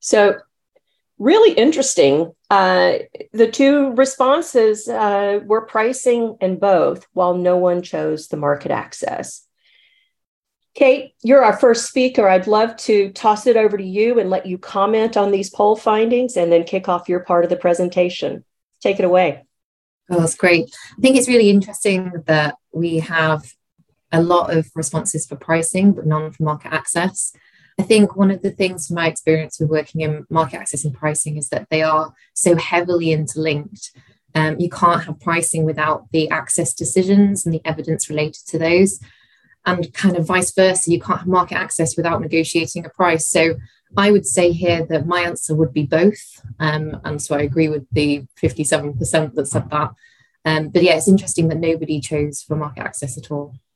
So really interesting. The two responses were pricing and both, while no one chose the market access. Kate, you're our first speaker. I'd love to toss it over to you and let you comment on these poll findings and then kick off your part of the presentation. Take it away. Oh, that's great. I think it's really interesting that we have a lot of responses for pricing, but none for market access. I think one of the things from my experience with working in market access and pricing is that they are so heavily interlinked. You can't have pricing without the access decisions and the evidence related to those. And kind of vice versa, you can't have market access without negotiating a price. So I would say here that my answer would be both. And so I agree with the 57% that said that. But yeah, it's interesting that nobody chose for market access at all.